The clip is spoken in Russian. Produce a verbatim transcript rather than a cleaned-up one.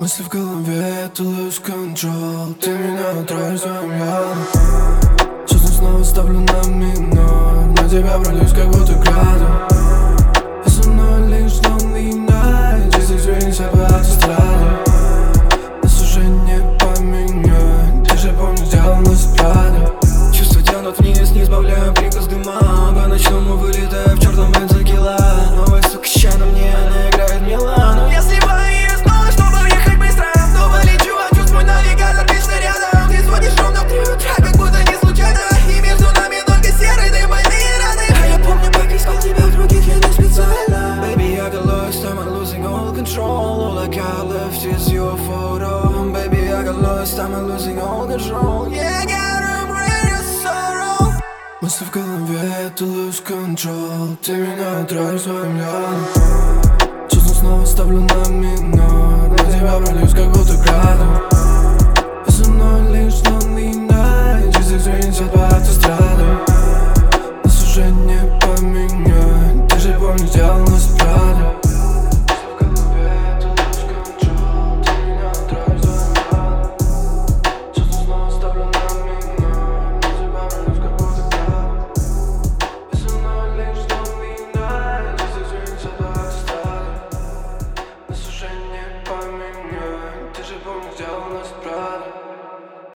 Мысли в голове, ты lose control. Ты меня отравишь своим ядом. Честно снова ставлю на минор. На тебя прольюсь как будто градом. И со мной лишь lonely night. Здесь извинись по автостраде. Нас уже не поменять. Ты же помнишь, делал нас правда. Чувства тянут вниз, не избавляя приказ дыма. По ночному вылетая в чертом бензокила. Новая сука ща на мне, она играет Милану. Я сливаю ее снова, чтобы ехать быстро. Снова лечу, а чувств мой навигатор вечно рядом. Ты звонишь ровно в три утра, как будто не случайно. И между нами только серый дым, больные раны. А я помню, как искал тебя в других, я не специально. Baby, I got lost, I'm losing all control. All I got left is your photo. Baby, I got lost, I'm losing all control. Yeah, I got a greater sorrow. Мысли в голове, ты lose control. Ты меня отравишь своим ядом. Честно снова ставлю на минор. На тебя прольюсь как будто градом. И со мной лишь lonely